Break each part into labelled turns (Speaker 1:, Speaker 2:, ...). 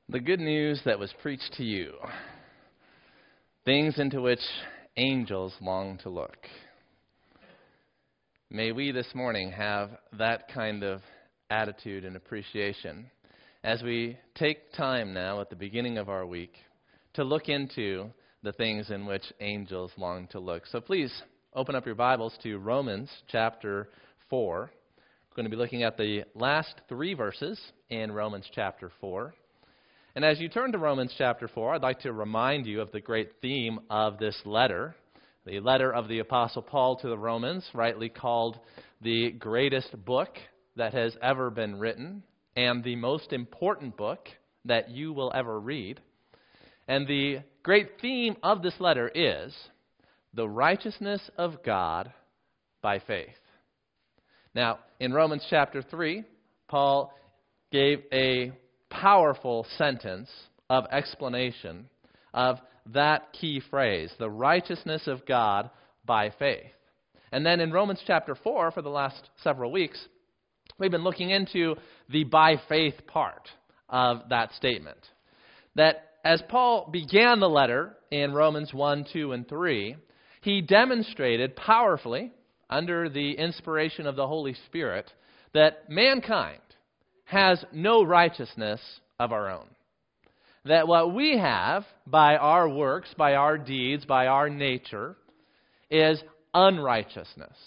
Speaker 1: The good news that was preached to you, things into which angels long to look. May we this morning have that kind of attitude and appreciation as we take time now at the beginning of our week to look into the things in which angels long to look. So please open up your Bibles to Romans chapter 4. We're going to be looking at the last 3 verses in Romans chapter 4. And as you turn to Romans chapter 4, I'd like to remind you of the great theme of this letter, the letter of the Apostle Paul to the Romans, rightly called the greatest book that has ever been written and the most important book that you will ever read. And the great theme of this letter is the righteousness of God by faith. Now, in Romans chapter 3, Paul gave a powerful sentence of explanation of that key phrase, the righteousness of God by faith. And then in Romans chapter 4, for the last several weeks, we've been looking into the by faith part of that statement. That as Paul began the letter in Romans 1, 2, and 3, he demonstrated powerfully, under the inspiration of the Holy Spirit, that mankind has no righteousness of our own. That what we have by our works, by our deeds, by our nature, is unrighteousness.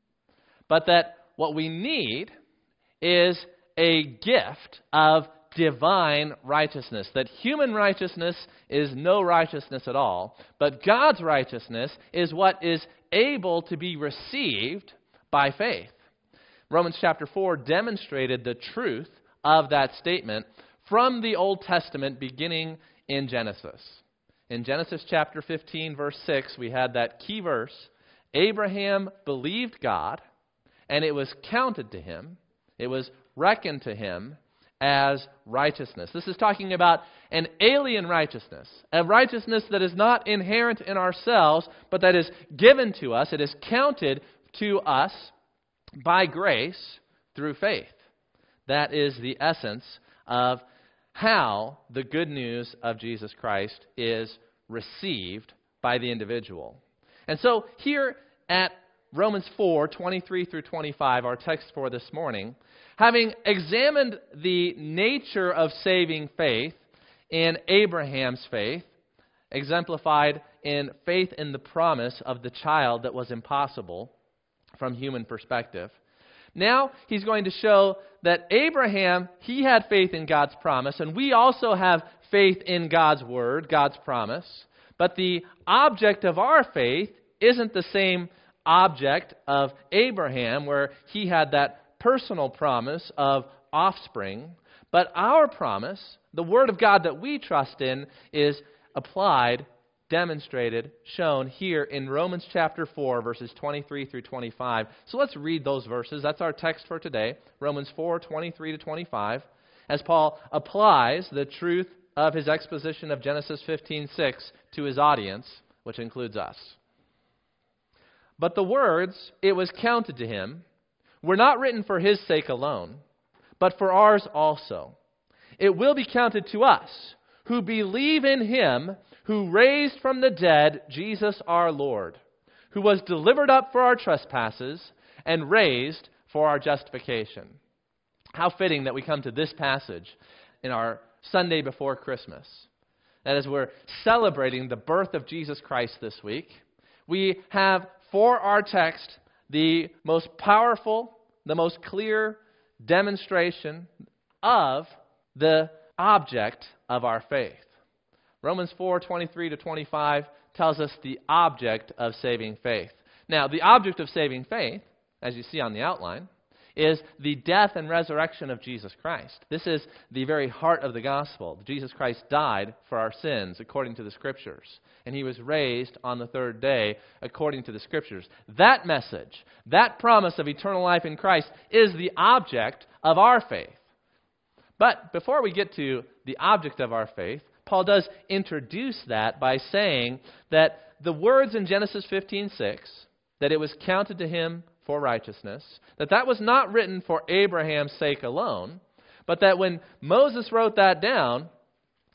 Speaker 1: But that what we need is a gift of divine righteousness. That human righteousness is no righteousness at all, but God's righteousness is what is able to be received by faith. Romans chapter 4 demonstrated the truth of that statement from the Old Testament beginning in Genesis. In Genesis chapter 15, verse 6, we had that key verse, Abraham believed God, and it was counted to him, it was reckoned to him as righteousness. This is talking about an alien righteousness, a righteousness that is not inherent in ourselves, but that is given to us, it is counted to us by grace through faith. That is the essence of how the good news of Jesus Christ is received by the individual. And so here at Romans 4, 23 through 25, our text for this morning, having examined the nature of saving faith in Abraham's faith, exemplified in faith in the promise of the child that was impossible from human perspective. Now he's going to show that Abraham, he had faith in God's promise, and we also have faith in God's word, God's promise. But the object of our faith isn't the same object of Abraham, where he had that personal promise of offspring. But our promise, the word of God that we trust in, is applied, demonstrated, shown here in Romans chapter 4, verses 23 through 25. So let's read those verses. That's our text for today, Romans 4, 23 to 25, as Paul applies the truth of his exposition of Genesis 15:6 to his audience, which includes us. But the words, "it was counted to him," were not written for his sake alone, but for ours also. It will be counted to us, who believe in him who raised from the dead Jesus our Lord, who was delivered up for our trespasses and raised for our justification. How fitting that we come to this passage in our Sunday before Christmas. That as we're celebrating the birth of Jesus Christ this week, we have for our text the most powerful, the most clear demonstration of the object of our faith. Romans 4, 23 to 25 tells us the object of saving faith. Now, the object of saving faith, as you see on the outline, is the death and resurrection of Jesus Christ. This is the very heart of the gospel. Jesus Christ died for our sins according to the Scriptures, and he was raised on the 3rd day according to the Scriptures. That message, that promise of eternal life in Christ is the object of our faith. But before we get to the object of our faith, Paul does introduce that by saying that the words in Genesis 15:6, that it was counted to him for righteousness, that was not written for Abraham's sake alone, but that when Moses wrote that down,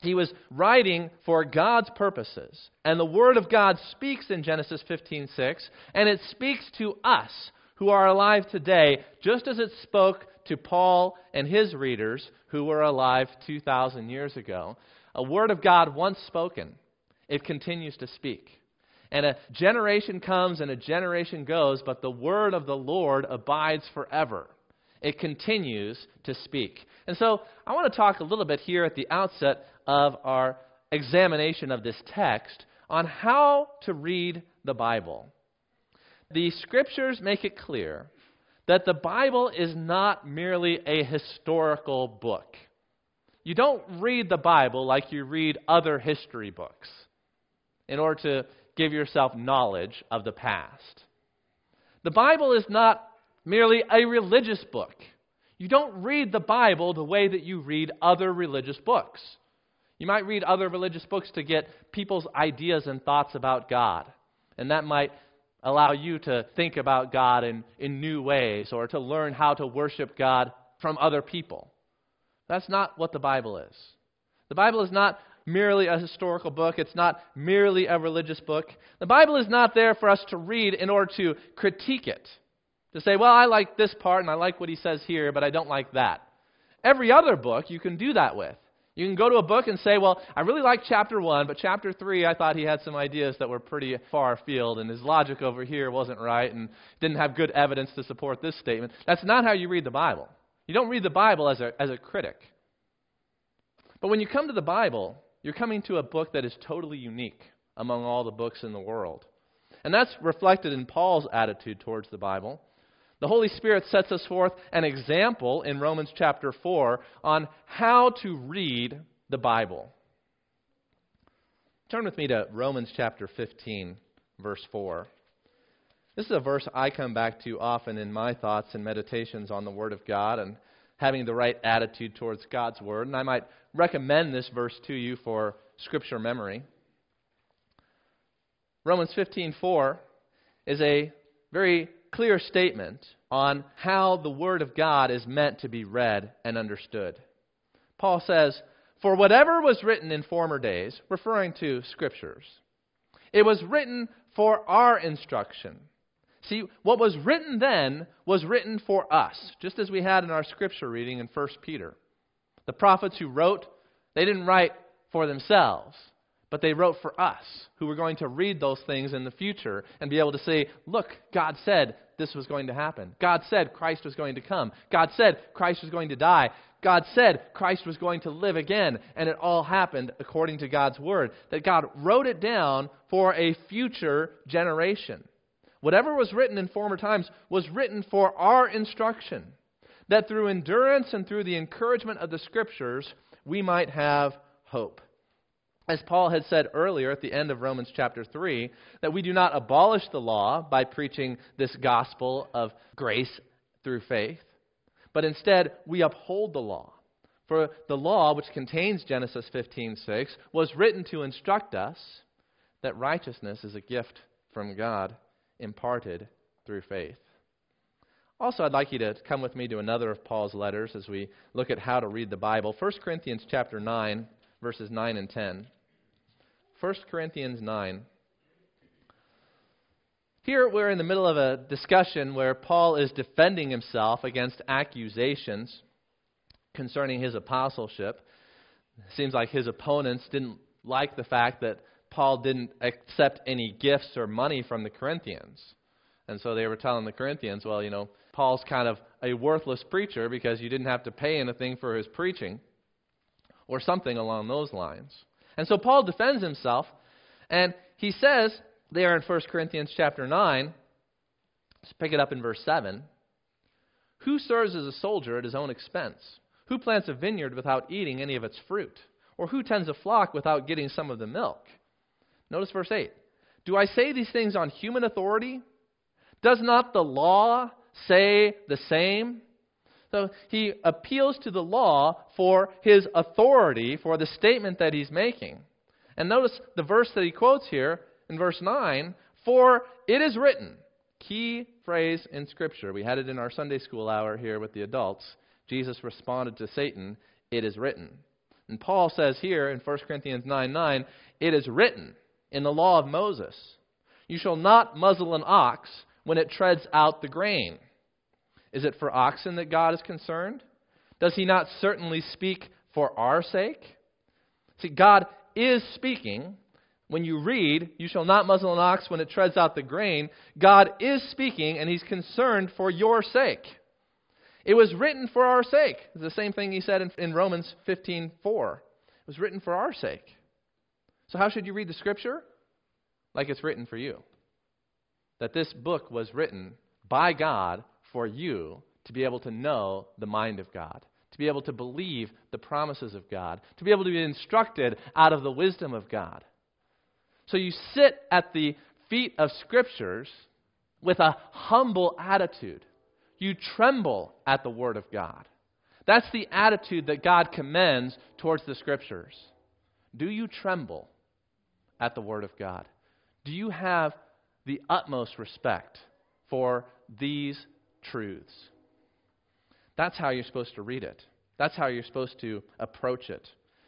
Speaker 1: He was writing for God's purposes. And the Word of God speaks in Genesis 15:6, and it speaks to us who are alive today, just as it spoke to Paul and his readers who were alive 2,000 years ago. A Word of God once spoken, it continues to speak. And a generation comes and a generation goes, but the Word of the Lord abides forever. It continues to speak. And so I want to talk a little bit here at the outset of our examination of this text on how to read the Bible. The Scriptures make it clear that the Bible is not merely a historical book. You don't read the Bible like you read other history books in order to give yourself knowledge of the past. The Bible is not merely a religious book. You don't read the Bible the way that you read other religious books. You might read other religious books to get people's ideas and thoughts about God, and that might allow you to think about God in new ways or to learn how to worship God from other people. That's not what the Bible is. The Bible is not merely a historical book. It's not merely a religious book. The Bible is not there for us to read in order to critique it. To say, well, I like this part and I like what he says here, but I don't like that. Every other book you can do that with. You can go to a book and say, well, I really like chapter 1, but chapter 3 I thought he had some ideas that were pretty far afield, and his logic over here wasn't right and didn't have good evidence to support this statement. That's not how you read the Bible. You don't read the Bible as a critic. But when you come to the Bible, you're coming to a book that is totally unique among all the books in the world. And that's reflected in Paul's attitude towards the Bible. The Holy Spirit sets us forth an example in Romans chapter 4 on how to read the Bible. Turn with me to Romans chapter 15, verse 4. This is a verse I come back to often in my thoughts and meditations on the Word of God and having the right attitude towards God's Word. And I might recommend this verse to you for scripture memory. Romans 15:4 is a very clear statement on how the Word of God is meant to be read and understood. Paul says, "For whatever was written in former days," referring to Scriptures, "it was written for our instruction." See, what was written then was written for us, just as we had in our Scripture reading in 1 Peter. The prophets who wrote, they didn't write for themselves, but they wrote for us, who were going to read those things in the future and be able to say, look, God said this was going to happen. God said Christ was going to come. God said Christ was going to die. God said Christ was going to live again. And it all happened according to God's Word. That God wrote it down for a future generation. Whatever was written in former times was written for our instruction. That through endurance and through the encouragement of the Scriptures, we might have hope. As Paul had said earlier at the end of Romans chapter 3, that we do not abolish the law by preaching this gospel of grace through faith, but instead we uphold the law. For the law, which contains Genesis 15:6, was written to instruct us that righteousness is a gift from God imparted through faith. Also, I'd like you to come with me to another of Paul's letters as we look at how to read the Bible. 1 Corinthians chapter 9, verses 9 and 10. 1 Corinthians 9. Here we're in the middle of a discussion where Paul is defending himself against accusations concerning his apostleship. It seems like his opponents didn't like the fact that Paul didn't accept any gifts or money from the Corinthians. And so they were telling the Corinthians, well, Paul's kind of a worthless preacher because you didn't have to pay anything for his preaching, or something along those lines. And so Paul defends himself, and he says there in 1 Corinthians chapter 9, let's pick it up in verse 7, "Who serves as a soldier at his own expense? Who plants a vineyard without eating any of its fruit? Or who tends a flock without getting some of the milk?" Notice verse 8. "Do I say these things on human authority? Does not the law say the same?" So he appeals to the law for his authority, for the statement that he's making. And notice the verse that he quotes here in verse 9, "For it is written," key phrase in Scripture. We had it in our Sunday school hour here with the adults. Jesus responded to Satan, "It is written." And Paul says here in 1 Corinthians 9:9, it is written in the law of Moses, you shall not muzzle an ox when it treads out the grain. Is it for oxen that God is concerned? Does he not certainly speak for our sake? See, God is speaking. When you read, you shall not muzzle an ox when it treads out the grain, God is speaking, and he's concerned for your sake. It was written for our sake. It's the same thing he said in Romans 15:4. It was written for our sake. So how should you read the Scripture? Like it's written for you. That this book was written by God for you to be able to know the mind of God, to be able to believe the promises of God, to be able to be instructed out of the wisdom of God. So you sit at the feet of Scriptures with a humble attitude. You tremble at the Word of God. That's the attitude that God commends towards the Scriptures. Do you tremble at the Word of God? Do you have the utmost respect for these truths? That's how you're supposed to read it. That's how you're supposed to approach it.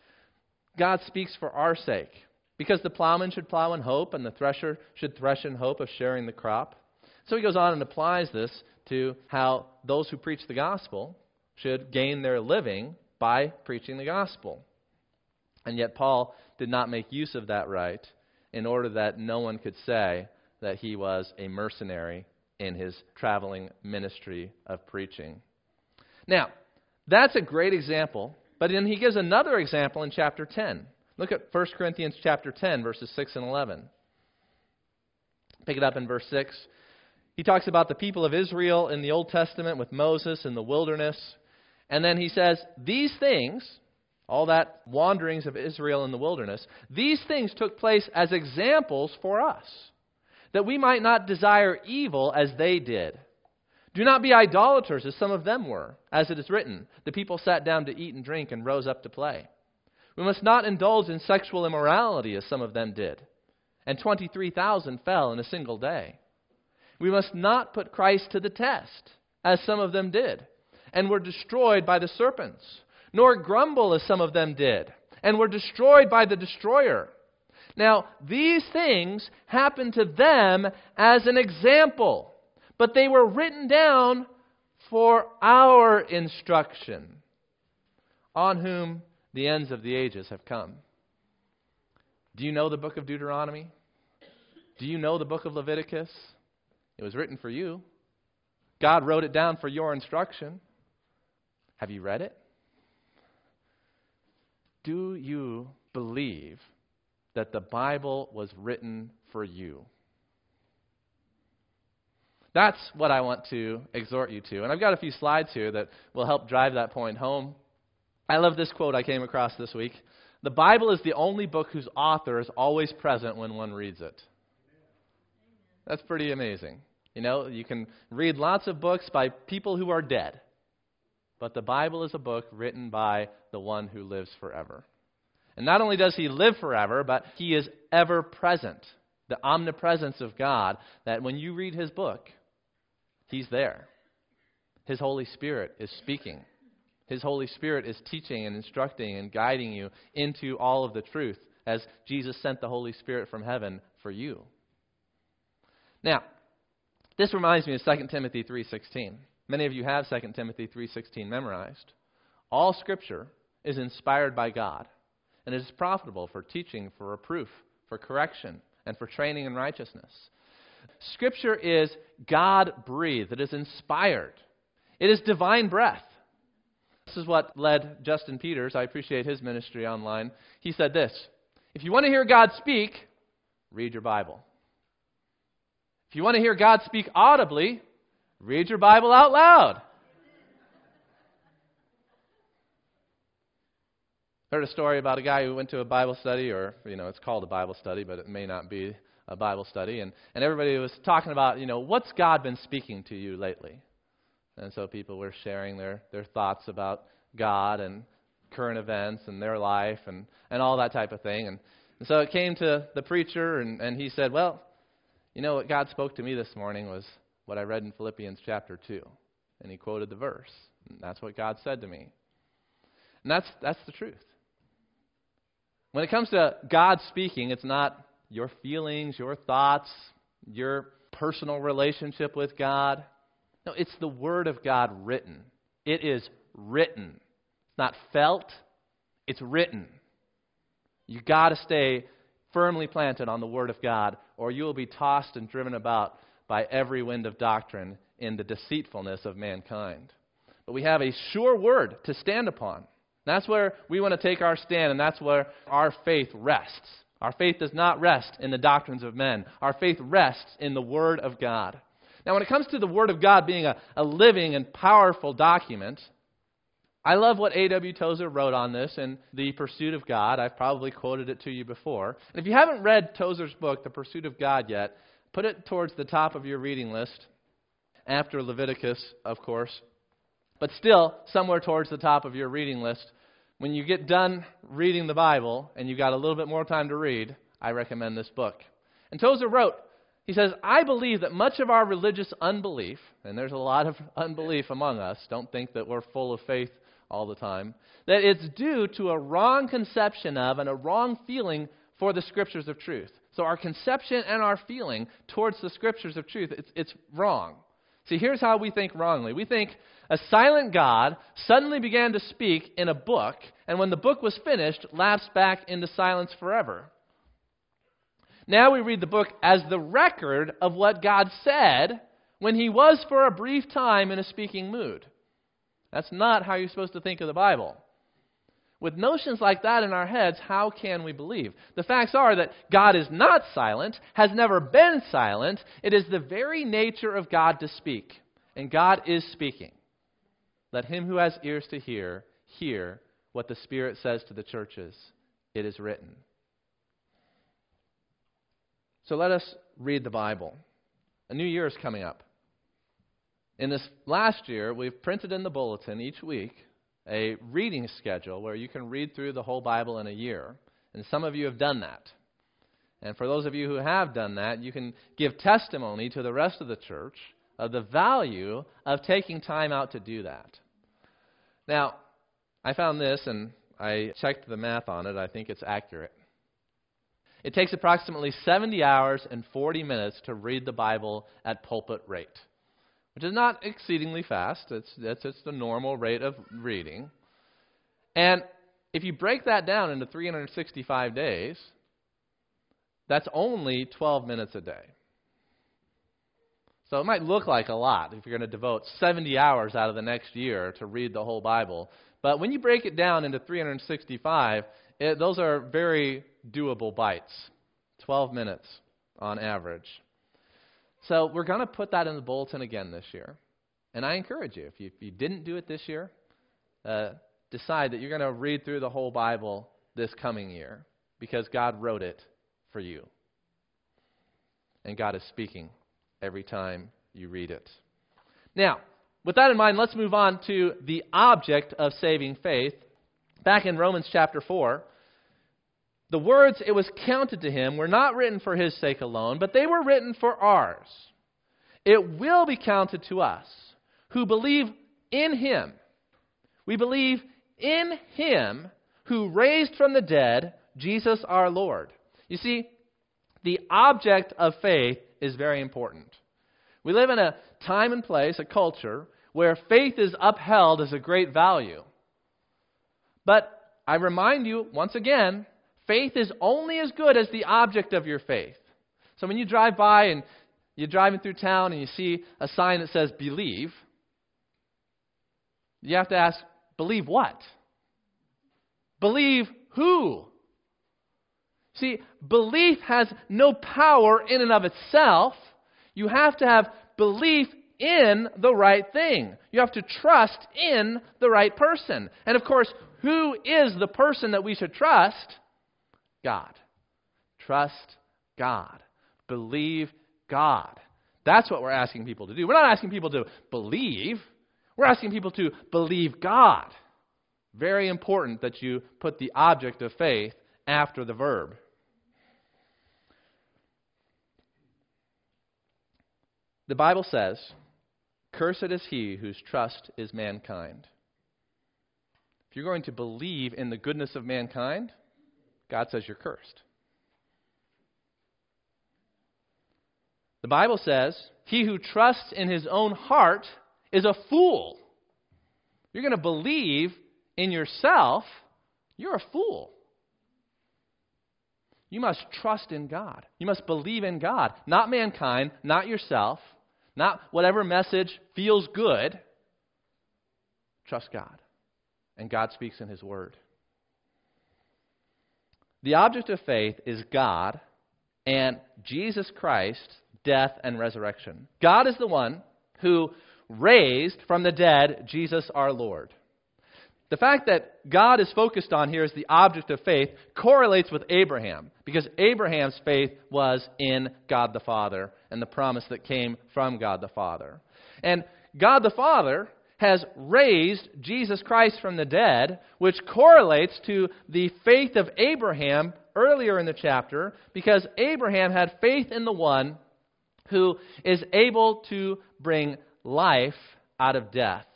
Speaker 1: God speaks for our sake, because the plowman should plow in hope and the thresher should thresh in hope of sharing the crop. So he goes on and applies this to how those who preach the gospel should gain their living by preaching the gospel. And yet Paul did not make use of that right in order that no one could say that he was a mercenary in his traveling ministry of preaching. Now, that's a great example, but then he gives another example in chapter 10. Look at 1 Corinthians chapter 10, verses 6 and 11. Pick it up in verse 6. He talks about the people of Israel in the Old Testament with Moses in the wilderness. And then he says, these things, all that wanderings of Israel in the wilderness, these things took place as examples for us, that we might not desire evil as they did. Do not be idolaters as some of them were. As it is written, the people sat down to eat and drink and rose up to play. We must not indulge in sexual immorality as some of them did. And 23,000 fell in a single day. We must not put Christ to the test, as some of them did, and were destroyed by the serpents, nor grumble as some of them did, and were destroyed by the destroyer. Now, these things happened to them as an example, but they were written down for our instruction, on whom the ends of the ages have come. Do you know the book of Deuteronomy? Do you know the book of Leviticus? It was written for you. God wrote it down for your instruction. Have you read it? Do you believe that the Bible was written for you? That's what I want to exhort you to. And I've got a few slides here that will help drive that point home. I love this quote I came across this week. The Bible is the only book whose author is always present when one reads it. That's pretty amazing. You know, you can read lots of books by people who are dead, but the Bible is a book written by the one who lives forever. And not only does he live forever, but he is ever present. The omnipresence of God, that when you read his book, he's there. His Holy Spirit is speaking. His Holy Spirit is teaching and instructing and guiding you into all of the truth, as Jesus sent the Holy Spirit from heaven for you. Now, this reminds me of 2 Timothy 3:16. Many of you have 2 Timothy 3:16 memorized. All Scripture is inspired by God, and it is profitable for teaching, for reproof, for correction, and for training in righteousness. Scripture is God-breathed. It is inspired. It is divine breath. This is what led Justin Peters. I appreciate his ministry online. He said this: if you want to hear God speak, read your Bible. If you want to hear God speak audibly, read your Bible out loud. Heard a story about a guy who went to a Bible study, or, it's called a Bible study, but it may not be a Bible study. And everybody was talking about, what's God been speaking to you lately? And so people were sharing their thoughts about God and current events and their life and all that type of thing. And so it came to the preacher, and he said, well, what God spoke to me this morning was what I read in Philippians chapter 2. And he quoted the verse. And that's what God said to me. And that's the truth. When it comes to God speaking, it's not your feelings, your thoughts, your personal relationship with God. No, it's the Word of God written. It is written. It's not felt, it's written. You got to stay firmly planted on the Word of God, or you will be tossed and driven about by every wind of doctrine in the deceitfulness of mankind. But we have a sure Word to stand upon. That's where we want to take our stand, and that's where our faith rests. Our faith does not rest in the doctrines of men. Our faith rests in the Word of God. Now, when it comes to the Word of God being a living and powerful document, I love what A.W. Tozer wrote on this in The Pursuit of God. I've probably quoted it to you before. And if you haven't read Tozer's book, The Pursuit of God, yet, put it towards the top of your reading list, after Leviticus, of course, but still somewhere towards the top of your reading list. When you get done reading the Bible and you've got a little bit more time to read, I recommend this book. And Tozer wrote, he says, I believe that much of our religious unbelief, and there's a lot of unbelief among us, don't think that we're full of faith all the time, that it's due to a wrong conception of and a wrong feeling for the Scriptures of truth. So our conception and our feeling towards the Scriptures of truth, it's wrong. See, here's how we think wrongly. We think a silent God suddenly began to speak in a book, and when the book was finished, lapsed back into silence forever. Now we read the book as the record of what God said when He was for a brief time in a speaking mood. That's not how you're supposed to think of the Bible. With notions like that in our heads, how can we believe? The facts are that God is not silent, has never been silent. It is the very nature of God to speak, and God is speaking. Let him who has ears to hear, hear what the Spirit says to the churches. It is written. So let us read the Bible. A new year is coming up. In this last year, we've printed in the bulletin each week a reading schedule where you can read through the whole Bible in a year. And some of you have done that. And for those of you who have done that, you can give testimony to the rest of the church of the value of taking time out to do that. Now, I found this, and I checked the math on it. I think it's accurate. It takes approximately 70 hours and 40 minutes to read the Bible at pulpit rate, which is not exceedingly fast. That's just the normal rate of reading. And if you break that down into 365 days, that's only 12 minutes a day. So it might look like a lot if you're going to devote 70 hours out of the next year to read the whole Bible. But when you break it down into 365, those are very doable bites, 12 minutes on average. So we're going to put that in the bulletin again this year. And I encourage you, if you didn't do it this year, decide that you're going to read through the whole Bible this coming year because God wrote it for you. And God is speaking every time you read it. Now, with that in mind, let's move on to the object of saving faith. Back in Romans chapter 4, the words, it was counted to him, were not written for his sake alone, but they were written for ours. It will be counted to us who believe in him. We believe in him who raised from the dead Jesus our Lord. You see, the object of faith is very important. We live in a time and place, a culture, where faith is upheld as a great value. But I remind you, once again, faith is only as good as the object of your faith. So when you drive by and you're driving through town and you see a sign that says believe, you have to ask, believe what? Believe who? See, belief has no power in and of itself. You have to have belief in the right thing. You have to trust in the right person. And of course, who is the person that we should trust? God. Trust God. Believe God. That's what we're asking people to do. We're not asking people to believe. We're asking people to believe God. Very important that you put the object of faith after the verb. The Bible says, "Cursed is he whose trust is mankind." If you're going to believe in the goodness of mankind, God says you're cursed. The Bible says, he who trusts in his own heart is a fool. You're going to believe in yourself, you're a fool. You must trust in God. You must believe in God, not mankind, not yourself, not whatever message feels good. Trust God. And God speaks in his word. The object of faith is God and Jesus Christ, death and resurrection. God is the one who raised from the dead Jesus our Lord. The fact that God is focused on here as the object of faith correlates with Abraham, because Abraham's faith was in God the Father and the promise that came from God the Father. And God the Father has raised Jesus Christ from the dead, which correlates to the faith of Abraham earlier in the chapter, because Abraham had faith in the one who is able to bring life out of death.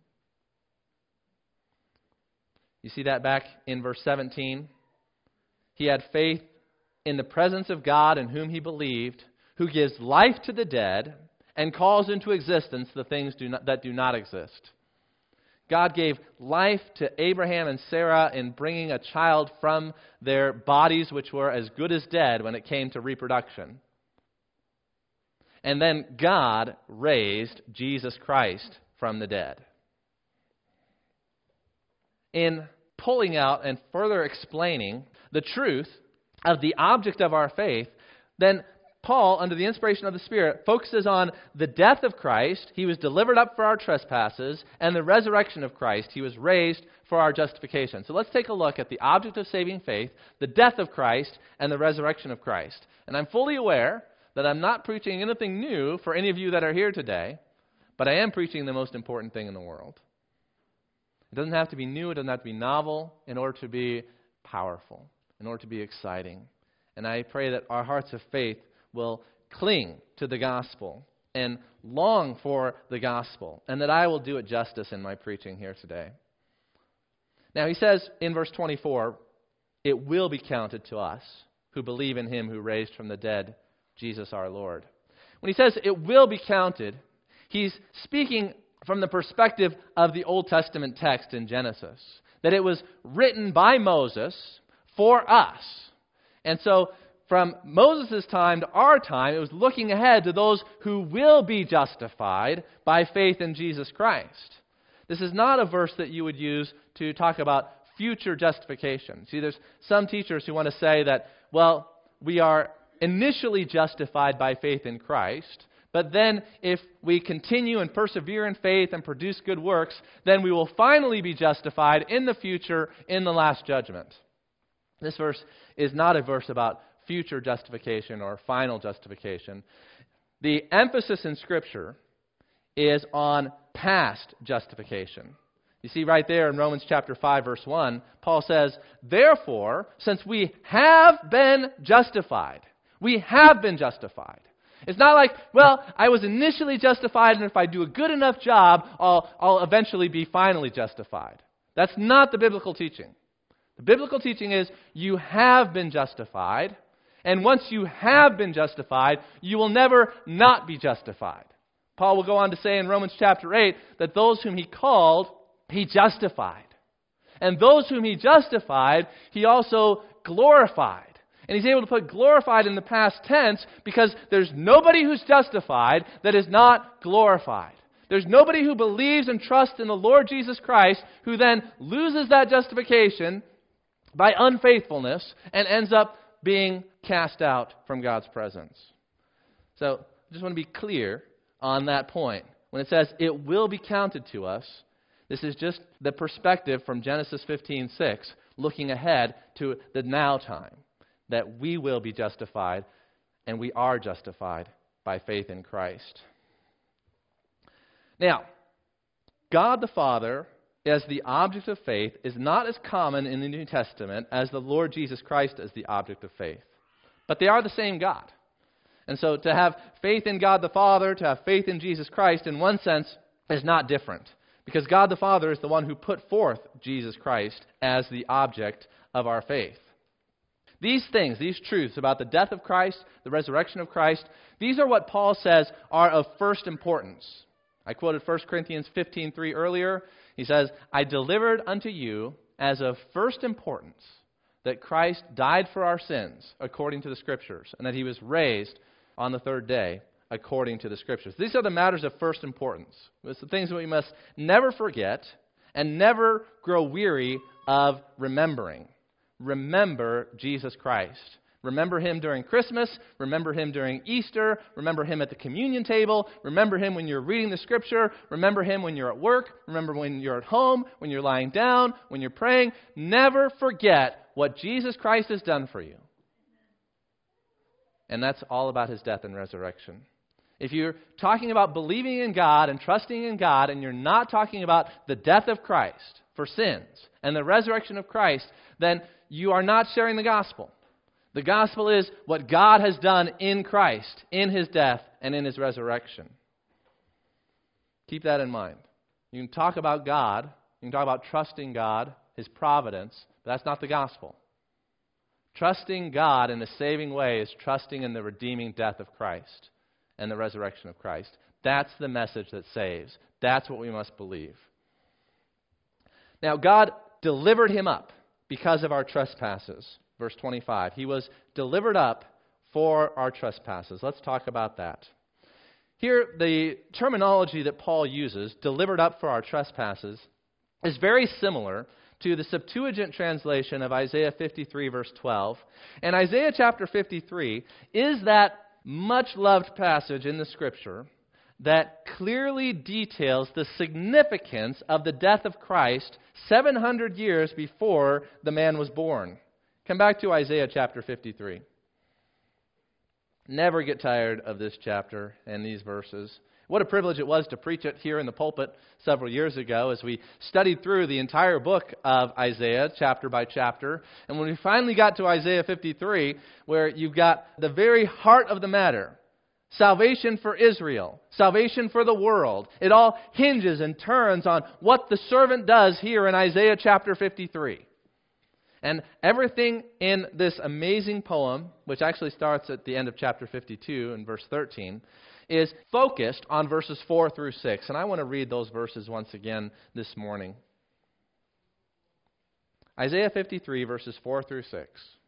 Speaker 1: You see that back in verse 17? He had faith in the presence of God in whom he believed, who gives life to the dead and calls into existence the things that do not exist. God gave life to Abraham and Sarah in bringing a child from their bodies, which were as good as dead when it came to reproduction. And then God raised Jesus Christ from the dead. In pulling out and further explaining the truth of the object of our faith, then Paul, under the inspiration of the Spirit, focuses on the death of Christ. He was delivered up for our trespasses, and the resurrection of Christ. He was raised for our justification. So let's take a look at the object of saving faith, the death of Christ, and the resurrection of Christ. And I'm fully aware that I'm not preaching anything new for any of you that are here today, but I am preaching the most important thing in the world. It doesn't have to be new, it doesn't have to be novel in order to be powerful, in order to be exciting. And I pray that our hearts of faith will cling to the gospel and long for the gospel, and that I will do it justice in my preaching here today. Now he says in verse 24, it will be counted to us who believe in him who raised from the dead Jesus our Lord. When he says it will be counted, he's speaking from the perspective of the Old Testament text in Genesis, that it was written by Moses for us. And so from Moses' time to our time, it was looking ahead to those who will be justified by faith in Jesus Christ. This is not a verse that you would use to talk about future justification. See, there's some teachers who want to say that, well, we are initially justified by faith in Christ, but then if we continue and persevere in faith and produce good works, then we will finally be justified in the future in the last judgment. This verse is not a verse about future justification or final justification. The emphasis in Scripture is on past justification. You see right there in Romans chapter 5, verse 1, Paul says, therefore, since we have been justified, we have been justified. It's not like, well, I was initially justified, and if I do a good enough job, I'll eventually be finally justified. That's not the biblical teaching. The biblical teaching is you have been justified, and once you have been justified, you will never not be justified. Paul will go on to say in Romans chapter 8 that those whom he called, he justified. And those whom he justified, he also glorified. And he's able to put glorified in the past tense because there's nobody who's justified that is not glorified. There's nobody who believes and trusts in the Lord Jesus Christ who then loses that justification by unfaithfulness and ends up being cast out from God's presence. So I just want to be clear on that point. When it says it will be counted to us, this is just the perspective from Genesis 15:6, looking ahead to the now time, that we will be justified, and we are justified by faith in Christ. Now, God the Father, as the object of faith, is not as common in the New Testament as the Lord Jesus Christ as the object of faith. But they are the same God. And so to have faith in God the Father, to have faith in Jesus Christ, in one sense, is not different. Because God the Father is the one who put forth Jesus Christ as the object of our faith. These things, these truths about the death of Christ, the resurrection of Christ, these are what Paul says are of first importance. I quoted 1 Corinthians 15:3 earlier. He says, I delivered unto you as of first importance that Christ died for our sins according to the Scriptures, and that he was raised on the third day according to the Scriptures. These are the matters of first importance. It's the things that we must never forget and never grow weary of remembering. Remember Jesus Christ. Remember him during Christmas. Remember him during Easter. Remember him at the communion table. Remember him when you're reading the Scripture. Remember him when you're at work. Remember when you're at home, when you're lying down, when you're praying. Never forget what Jesus Christ has done for you. And that's all about his death and resurrection. If you're talking about believing in God and trusting in God, and you're not talking about the death of Christ for sins and the resurrection of Christ, then you are not sharing the gospel. The gospel is what God has done in Christ, in his death and in his resurrection. Keep that in mind. You can talk about God, you can talk about trusting God, his providence, but that's not the gospel. Trusting God in a saving way is trusting in the redeeming death of Christ and the resurrection of Christ. That's the message that saves. That's what we must believe. Now, God delivered him up because of our trespasses. Verse 25. He was delivered up for our trespasses. Let's talk about that. Here, the terminology that Paul uses, delivered up for our trespasses, is very similar to the Septuagint translation of Isaiah 53, verse 12. And Isaiah chapter 53 is that much-loved passage in the Scripture that clearly details the significance of the death of Christ 700 years before the man was born. Come back to Isaiah chapter 53. Never get tired of this chapter and these verses. What a privilege it was to preach it here in the pulpit several years ago as we studied through the entire book of Isaiah, chapter by chapter. And when we finally got to Isaiah 53, where you've got the very heart of the matter, salvation for Israel, salvation for the world, it all hinges and turns on what the servant does here in Isaiah chapter 53. And everything in this amazing poem, which actually starts at the end of chapter 52 in verse 13, is focused on verses 4 through 6. And I want to read those verses once again this morning. Isaiah 53, verses 4 through 6.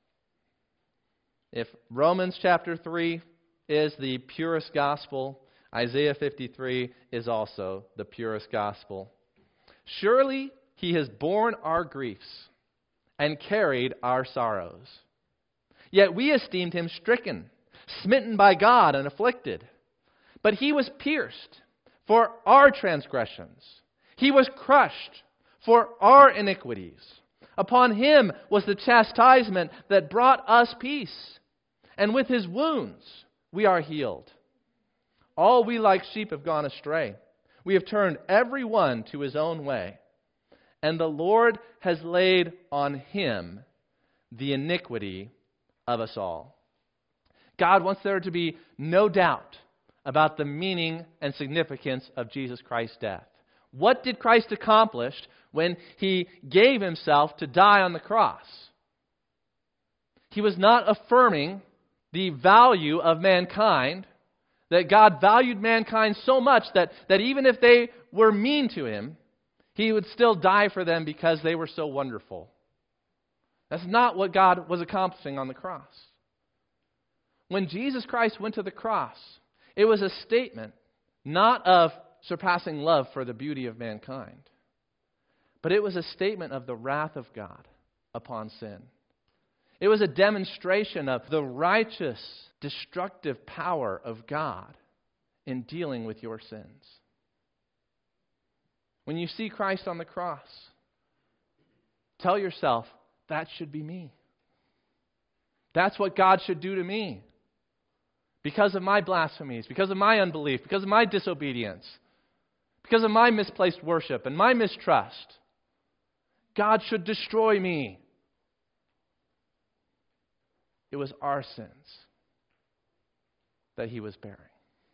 Speaker 1: If Romans chapter 3 is the purest gospel, Isaiah 53 is also the purest gospel. Surely he has borne our griefs and carried our sorrows. Yet we esteemed him stricken, smitten by God, and afflicted. But he was pierced for our transgressions. He was crushed for our iniquities. Upon him was the chastisement that brought us peace. And with his wounds we are healed. All we like sheep have gone astray. We have turned every one to his own way. And the Lord has laid on him the iniquity of us all. God wants there to be no doubt about the meaning and significance of Jesus Christ's death. What did Christ accomplish when he gave himself to die on the cross? He was not affirming the value of mankind, that God valued mankind so much that even if they were mean to him, he would still die for them because they were so wonderful. That's not what God was accomplishing on the cross. When Jesus Christ went to the cross, it was a statement not of surpassing love for the beauty of mankind, but it was a statement of the wrath of God upon sin. It was a demonstration of the righteous, destructive power of God in dealing with your sins. When you see Christ on the cross, tell yourself, that should be me. That's what God should do to me. Because of my blasphemies, because of my unbelief, because of my disobedience, because of my misplaced worship and my mistrust, God should destroy me. It was our sins that he was bearing.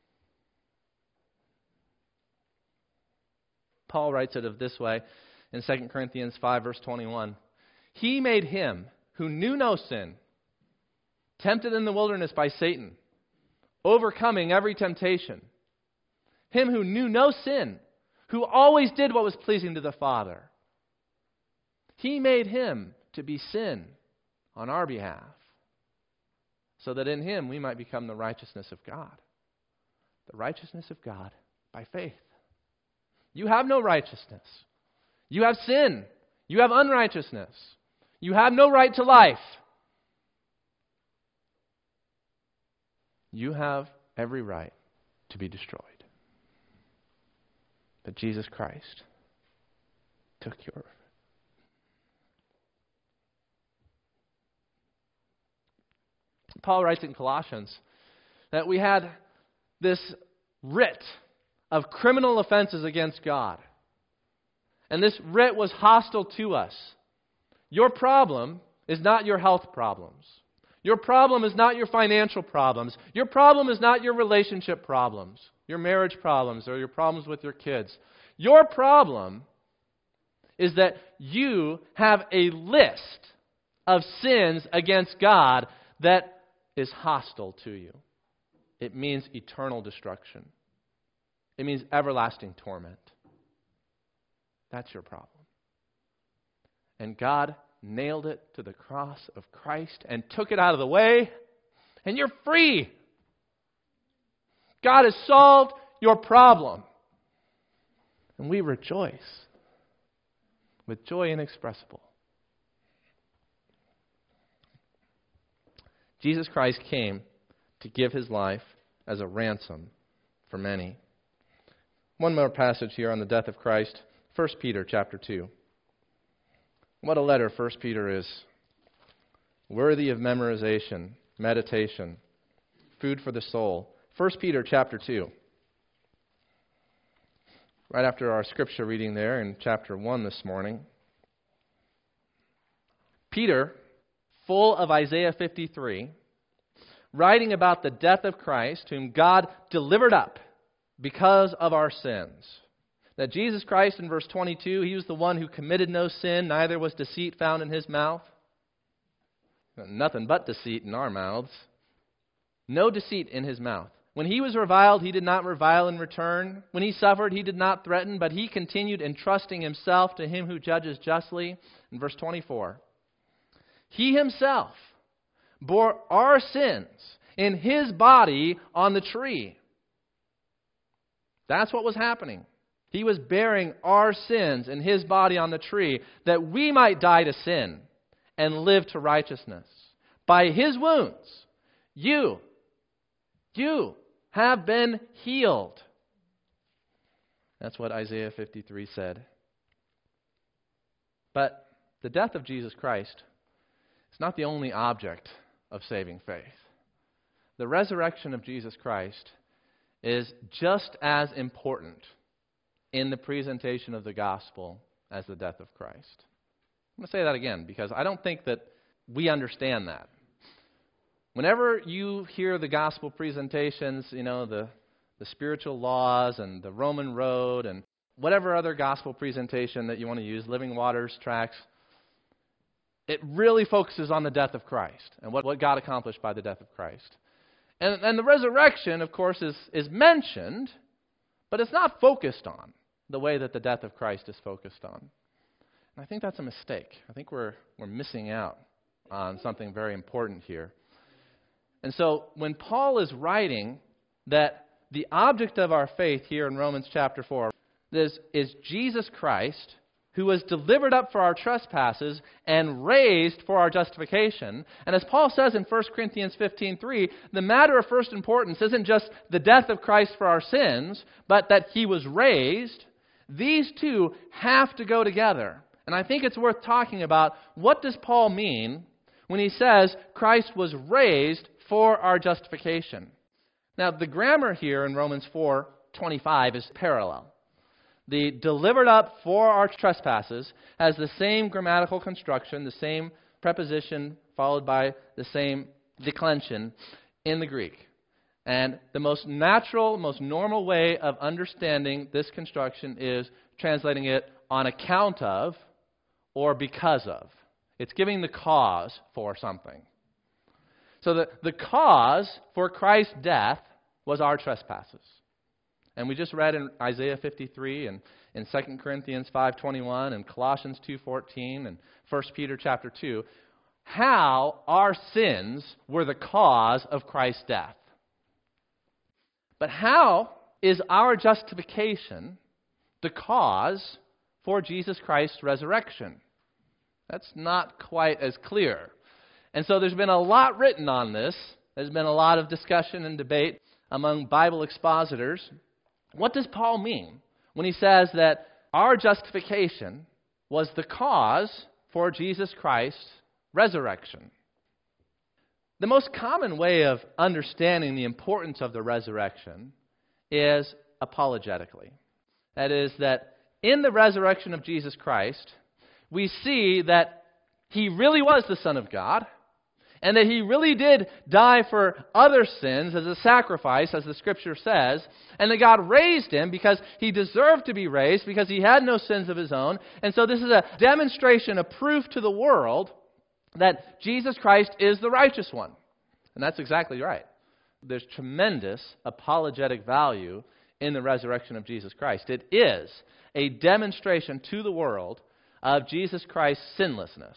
Speaker 1: Paul writes it of this way in 2 Corinthians 5, verse 21. He made him who knew no sin tempted in the wilderness by Satan, overcoming every temptation. Him who knew no sin, who always did what was pleasing to the Father. He made him to be sin on our behalf, so that in him we might become the righteousness of God. The righteousness of God by faith. You have no righteousness. You have sin. You have unrighteousness. You have no right to life. You have every right to be destroyed. But Jesus Christ took your. Paul writes in Colossians that we had this writ of criminal offenses against God. And this writ was hostile to us. Your problem is not your health problems. Your problem is not your financial problems. Your problem is not your relationship problems, your marriage problems, or your problems with your kids. Your problem is that you have a list of sins against God that is hostile to you. It means eternal destruction. It means everlasting torment. That's your problem. And God nailed it to the cross of Christ and took it out of the way, and you're free. God has solved your problem. And we rejoice with joy inexpressible. Jesus Christ came to give his life as a ransom for many. One more passage here on the death of Christ, 1 Peter chapter 2. What a letter 1 Peter is. Worthy of memorization, meditation, food for the soul. 1 Peter chapter 2. Right after our scripture reading there in chapter 1 this morning. Peter, full of Isaiah 53, writing about the death of Christ, whom God delivered up because of our sins. That Jesus Christ, in verse 22, he was the one who committed no sin, neither was deceit found in his mouth. Nothing but deceit in our mouths. No deceit in his mouth. When he was reviled, he did not revile in return. When he suffered, he did not threaten, but he continued entrusting himself to him who judges justly. In verse 24, he himself bore our sins in his body on the tree. That's what was happening. He was bearing our sins in his body on the tree, that we might die to sin and live to righteousness. By his wounds, you have been healed. That's what Isaiah 53 said. But the death of Jesus Christ is not the only object of saving faith. The resurrection of Jesus Christ is just as important in the presentation of the gospel as the death of Christ. I'm going to say that again because I don't think that we understand that. Whenever you hear the gospel presentations, the spiritual laws and the Roman road and whatever other gospel presentation that you want to use, Living Waters tracts, it really focuses on the death of Christ and what God accomplished by the death of Christ. And the resurrection, of course, is mentioned, but it's not focused on the way that the death of Christ is focused on. And I think that's a mistake. I think we're missing out on something very important here. And so when Paul is writing that the object of our faith here in Romans chapter 4 is Jesus Christ, who was delivered up for our trespasses and raised for our justification. And as Paul says in 1 Corinthians 15:3, the matter of first importance isn't just the death of Christ for our sins, but that he was raised. These two have to go together. And I think it's worth talking about what does Paul mean when he says Christ was raised for our justification. Now, the grammar here in Romans 4:25 is parallel. The delivered up for our trespasses has the same grammatical construction, the same preposition followed by the same declension in the Greek. And the most natural, most normal way of understanding this construction is translating it on account of or because of. It's giving the cause for something. So the cause for Christ's death was our trespasses. And we just read in Isaiah 53 and in 2 Corinthians 5:21 and Colossians 2:14 and 1 Peter chapter 2 how our sins were the cause of Christ's death. But how is our justification the cause for Jesus Christ's resurrection? That's not quite as clear. And so there's been a lot written on this. There's been a lot of discussion and debate among Bible expositors. What does Paul mean when he says that our justification was the cause for Jesus Christ's resurrection? The most common way of understanding the importance of the resurrection is apologetically. That is, that in the resurrection of Jesus Christ, we see that he really was the Son of God, and that he really did die for other sins as a sacrifice, as the Scripture says, and that God raised him because he deserved to be raised, because he had no sins of his own. And so this is a demonstration, a proof to the world that Jesus Christ is the righteous one. And that's exactly right. There's tremendous apologetic value in the resurrection of Jesus Christ. It is a demonstration to the world of Jesus Christ's sinlessness.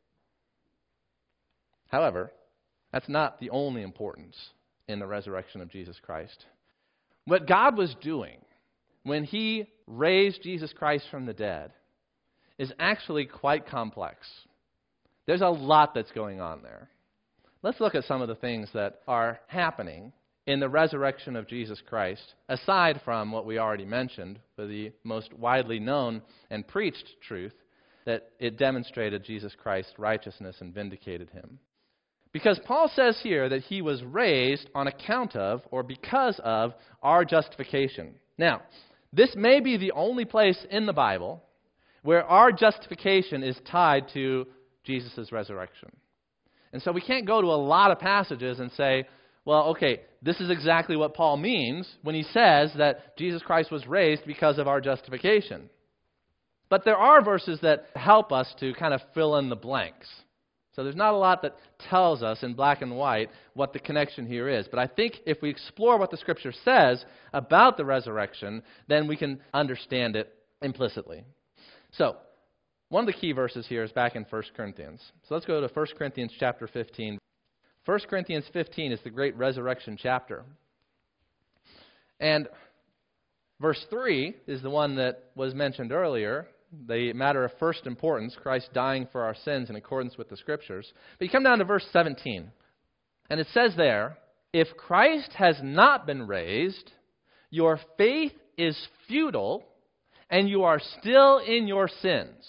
Speaker 1: However, that's not the only importance in the resurrection of Jesus Christ. What God was doing when he raised Jesus Christ from the dead is actually quite complex. There's a lot that's going on there. Let's look at some of the things that are happening in the resurrection of Jesus Christ, aside from what we already mentioned, the most widely known and preached truth, that it demonstrated Jesus Christ's righteousness and vindicated him. Because Paul says here that he was raised on account of, or because of, our justification. Now, this may be the only place in the Bible where our justification is tied to Jesus' resurrection. And so we can't go to a lot of passages and say, well, okay, this is exactly what Paul means when he says that Jesus Christ was raised because of our justification. But there are verses that help us to kind of fill in the blanks. So there's not a lot that tells us in black and white what the connection here is. But I think if we explore what the Scripture says about the resurrection, then we can understand it implicitly. So, one of the key verses here is back in 1 Corinthians. So let's go to 1 Corinthians chapter 15. 1 Corinthians 15 is the great resurrection chapter. And verse 3 is the one that was mentioned earlier, the matter of first importance, Christ dying for our sins in accordance with the Scriptures. But you come down to verse 17, and it says there, if Christ has not been raised, your faith is futile, and you are still in your sins.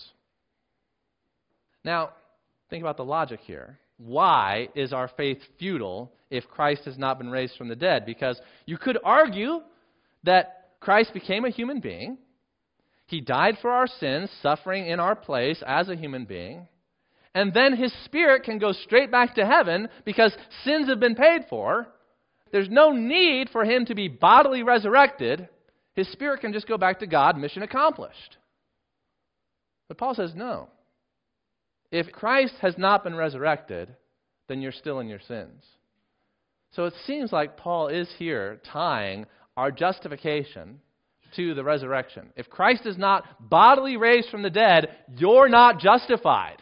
Speaker 1: Now, think about the logic here. Why is our faith futile if Christ has not been raised from the dead? Because you could argue that Christ became a human being. He died for our sins, suffering in our place as a human being. And then his spirit can go straight back to heaven because sins have been paid for. There's no need for him to be bodily resurrected. His spirit can just go back to God, mission accomplished. But Paul says no. If Christ has not been resurrected, then you're still in your sins. So it seems like Paul is here tying our justification to the resurrection. If Christ is not bodily raised from the dead, you're not justified.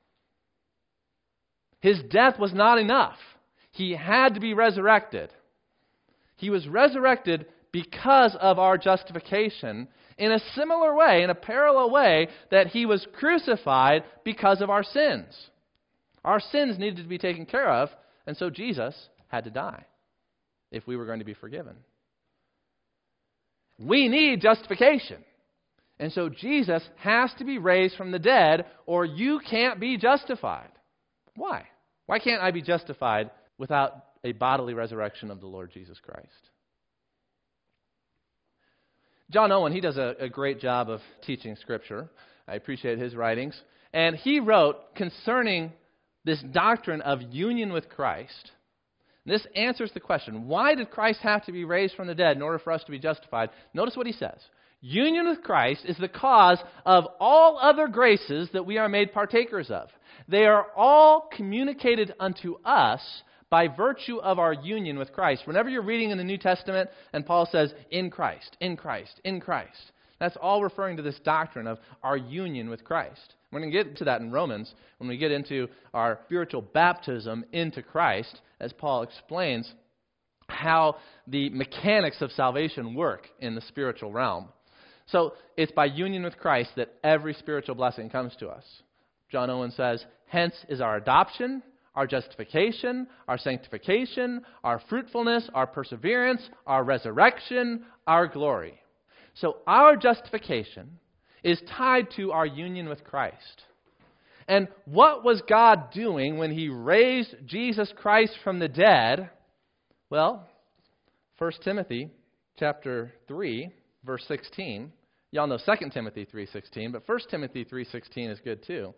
Speaker 1: His death was not enough. He had to be resurrected. He was resurrected because of our justification in a similar way, in a parallel way, that he was crucified because of our sins. Our sins needed to be taken care of, and so Jesus had to die if we were going to be forgiven. We need justification. And so Jesus has to be raised from the dead, or you can't be justified. Why? Why can't I be justified without a bodily resurrection of the Lord Jesus Christ? John Owen, he does a great job of teaching Scripture. I appreciate his writings. And he wrote concerning this doctrine of union with Christ. This answers the question, why did Christ have to be raised from the dead in order for us to be justified? Notice what he says. Union with Christ is the cause of all other graces that we are made partakers of. They are all communicated unto us by virtue of our union with Christ. Whenever you're reading in the New Testament and Paul says, in Christ, in Christ, in Christ, that's all referring to this doctrine of our union with Christ. We're going to get to that in Romans when we get into our spiritual baptism into Christ, as Paul explains how the mechanics of salvation work in the spiritual realm. So it's by union with Christ that every spiritual blessing comes to us. John Owen says, hence is our adoption, our justification, our sanctification, our fruitfulness, our perseverance, our resurrection, our glory. So our justification is tied to our union with Christ. And what was God doing when He raised Jesus Christ from the dead? Well, 1 Timothy chapter 3, verse 16. Y'all know 2 Timothy 3:16, but 1 Timothy 3:16 is good too.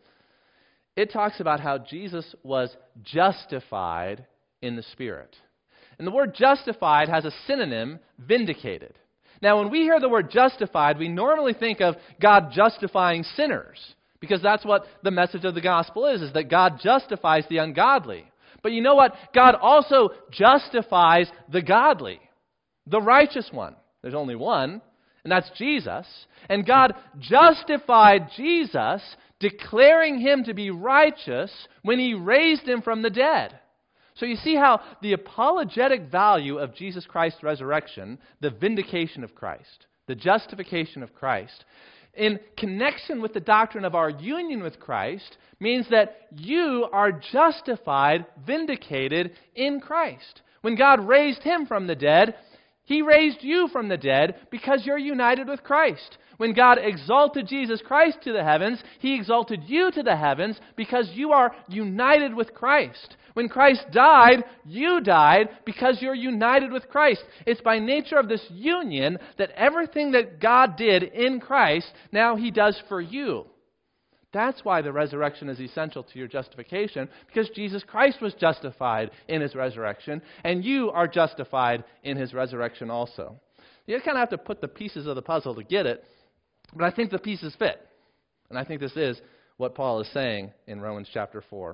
Speaker 1: It talks about how Jesus was justified in the Spirit. And the word justified has a synonym, vindicated. Now, when we hear the word justified, we normally think of God justifying sinners, because that's what the message of the gospel is that God justifies the ungodly. But you know what? God also justifies the godly, the righteous one. There's only one, and that's Jesus. And God justified Jesus, declaring Him to be righteous when He raised Him from the dead. So you see how the apologetic value of Jesus Christ's resurrection, the vindication of Christ, the justification of Christ, in connection with the doctrine of our union with Christ, means that you are justified, vindicated in Christ. When God raised Him from the dead, He raised you from the dead because you're united with Christ. When God exalted Jesus Christ to the heavens, He exalted you to the heavens because you are united with Christ. When Christ died, you died because you're united with Christ. It's by nature of this union that everything that God did in Christ, now He does for you. That's why the resurrection is essential to your justification, because Jesus Christ was justified in His resurrection, and you are justified in His resurrection also. You kind of have to put the pieces of the puzzle to get it, but I think the pieces fit. And I think this is what Paul is saying in Romans chapter 4.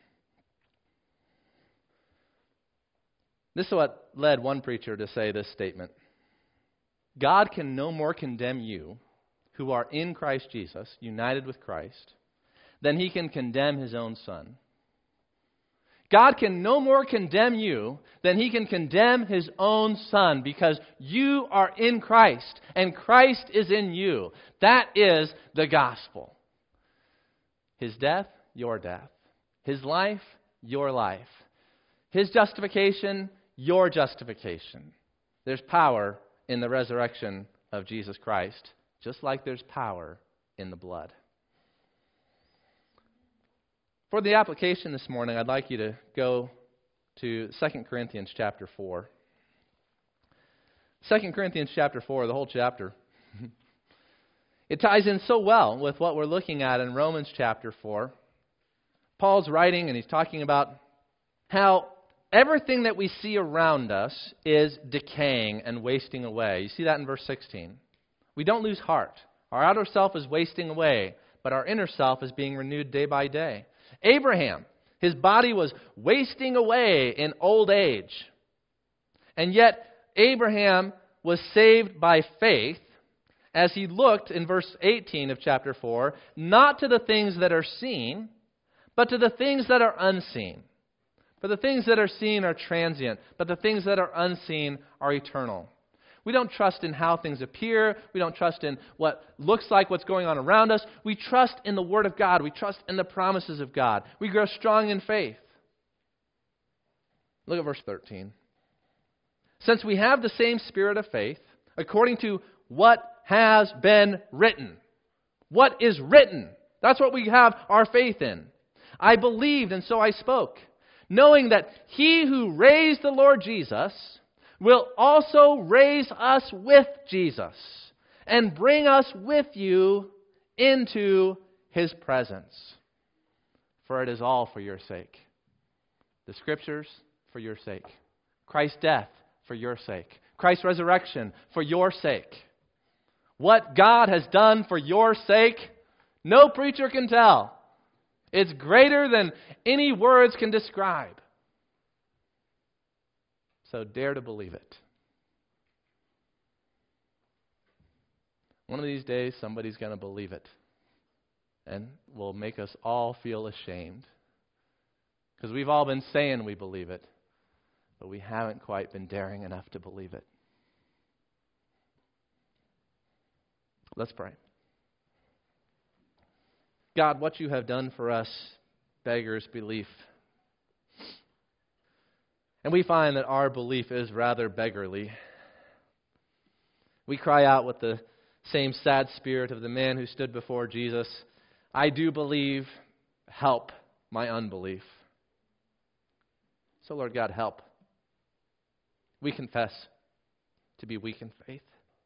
Speaker 1: This is what led one preacher to say this statement: God can no more condemn you who are in Christ Jesus, united with Christ, than He can condemn His own Son. God can no more condemn you than He can condemn His own Son, because you are in Christ and Christ is in you. That is the gospel. His death, your death. His life, your life. His justification, your justification. There's power in the resurrection of Jesus Christ, just like there's power in the blood. For the application this morning, I'd like you to go to 2 Corinthians chapter 4. 2 Corinthians chapter 4, the whole chapter. It ties in so well with what we're looking at in Romans chapter 4. Paul's writing and he's talking about how everything that we see around us is decaying and wasting away. You see that in verse 16. We don't lose heart. Our outer self is wasting away, but our inner self is being renewed day by day. Abraham, his body was wasting away in old age. And yet, Abraham was saved by faith as he looked in verse 18 of chapter 4, not to the things that are seen, but to the things that are unseen. For the things that are seen are transient, but the things that are unseen are eternal. We don't trust in how things appear. We don't trust in what looks like what's going on around us. We trust in the Word of God. We trust in the promises of God. We grow strong in faith. Look at verse 13. Since we have the same spirit of faith, according to what has been written. What is written? That's what we have our faith in. I believed, and so I spoke, knowing that He who raised the Lord Jesus will also raise us with Jesus and bring us with you into His presence. For it is all for your sake. The Scriptures for your sake. Christ's death for your sake. Christ's resurrection for your sake. What God has done for your sake, no preacher can tell. It's greater than any words can describe. So dare to believe it. One of these days, somebody's going to believe it and will make us all feel ashamed. Because we've all been saying we believe it, but we haven't quite been daring enough to believe it. Let's pray. God, what you have done for us beggars belief. And we find that our belief is rather beggarly. We cry out with the same sad spirit of the man who stood before Jesus, I do believe, help my unbelief. So Lord God, help. We confess to be weak in faith.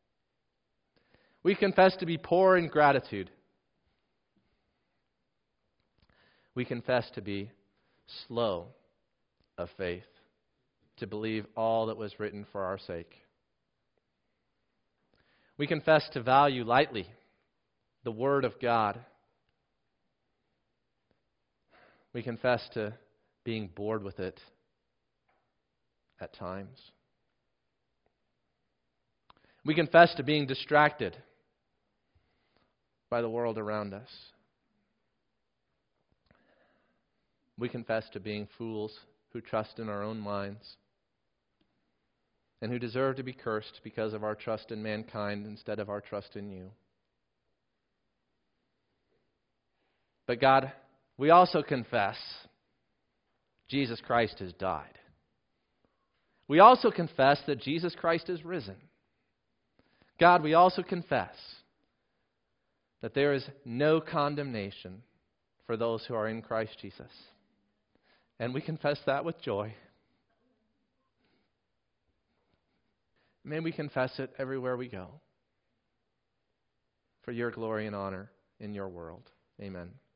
Speaker 1: We confess to be poor in gratitude. We confess to be slow of faith, to believe all that was written for our sake. We confess to value lightly the Word of God. We confess to being bored with it at times. We confess to being distracted by the world around us. We confess to being fools who trust in our own minds and who deserve to be cursed because of our trust in mankind instead of our trust in you. But God, we also confess Jesus Christ has died. We also confess that Jesus Christ is risen. God, we also confess that there is no condemnation for those who are in Christ Jesus. And we confess that with joy. May we confess it everywhere we go. For your glory and honor in your world. Amen.